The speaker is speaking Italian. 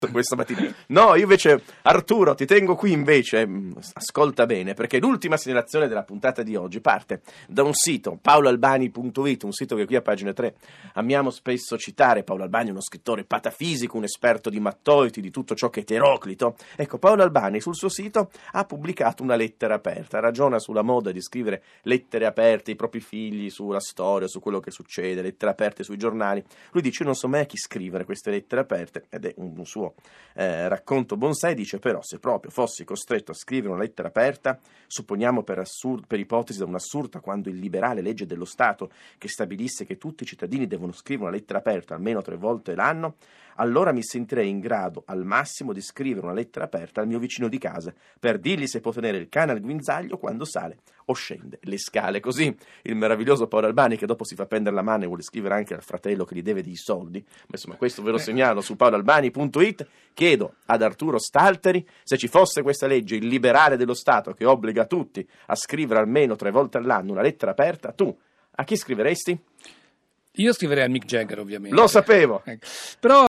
questa mattina. No, io invece, Arturo, ti tengo qui invece, ascolta bene, perché l'ultima segnalazione della puntata di oggi parte da un sito, paoloalbani.it, un sito che qui a pagina 3 amiamo spesso citare. Paolo Albani è uno scrittore patafisico, un esperto di mattoiti, di tutto ciò che è eteroclito. Ecco, Paolo Albani sul suo sito ha pubblicato una lettera aperta, ragiona sulla moda di scrivere lettere aperte ai propri figli, sulla storia, su quello che succede, lettere aperte sui giornali. Lui dice: io non so mai a chi scrivere queste lettere aperte, ed è un suo racconto bonsai. Dice: però se proprio fossi costretto a scrivere una lettera aperta, supponiamo per ipotesi da un'assurda, quando il liberale legge dello Stato che stabilisse che tutti i cittadini devono scrivere una lettera aperta almeno 3 volte l'anno, allora mi sentirei in grado al massimo di scrivere una lettera aperta al mio vicino di casa per dirgli se può tenere il cane al guinzaglio quando sale o scende le scale. Così il meraviglioso Paolo Albani, che dopo si fa prendere la mano e vuole scrivere anche al fratello che gli deve dei soldi, ma insomma questo ve lo segnalo su paoloalbani.it. Chiedo ad Arturo Stalteri: se ci fosse questa legge, il liberale dello Stato che obbliga tutti a scrivere almeno 3 volte all'anno una lettera aperta, tu a chi scriveresti? Io scriverei a Mick Jagger, ovviamente. Lo sapevo. Però